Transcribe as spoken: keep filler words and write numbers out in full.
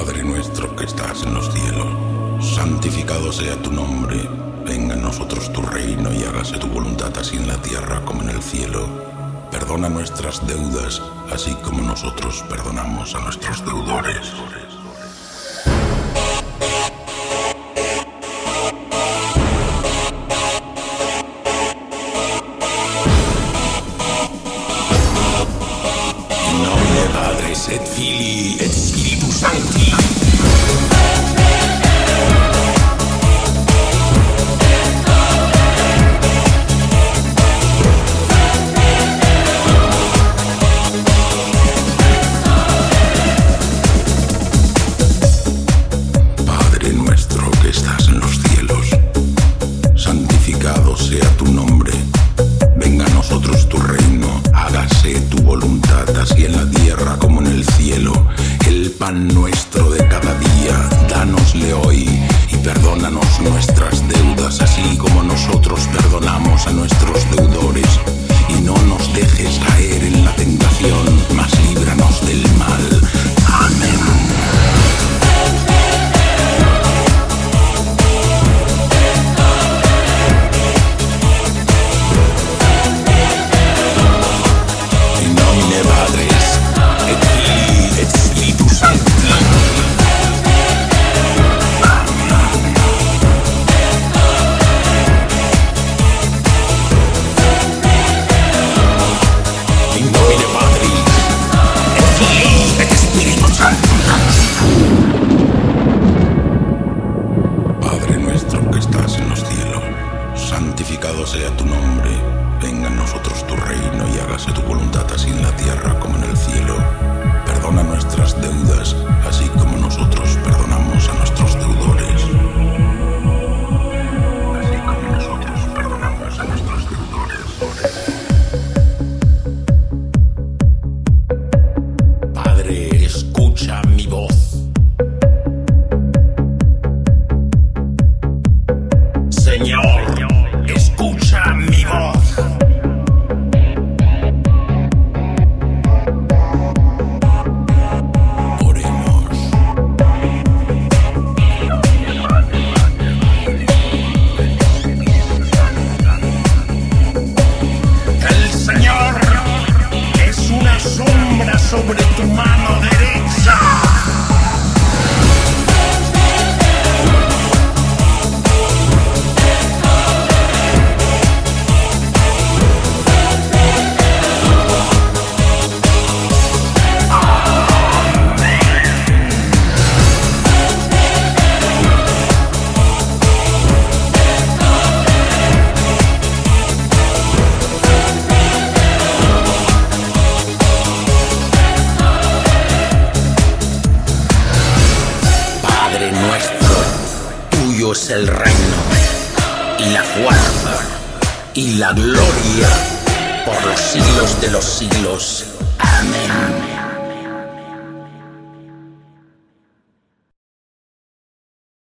Padre nuestro que estás en los cielos, santificado sea tu nombre. Venga a nosotros tu reino y hágase tu voluntad así en la tierra como en el cielo. Perdona nuestras deudas, así como nosotros perdonamos a nuestros deudores. In nomine Patris et Filii et Spiritus Sancti. Sea tu nombre, venga a nosotros tu reino, hágase tu voluntad así en la tierra como en el cielo. El pan nuestro de cada día, dánosle hoy y perdónanos nuestras deudas así como nosotros perdonamos a nuestros deudores. Y no nos dejes caer en la tentación, mas líbranos del mal. Amén. Padre nuestro que estás en los cielos, santificado sea tu nombre. Venga a nosotros tu reino y hágase tu voluntad así en la tierra como en el cielo. Perdona nuestras deudas, así como nosotros perdonamos a nuestros deudores. Así como nosotros perdonamos a nuestros deudores. Padre, escucha mi voz. Señor, escucha mi voz. Oremos. El Señor es una sombra sobre tu mano derecha. Tuyo es el reino, y la fuerza, y la gloria, por los siglos de los siglos. Amén.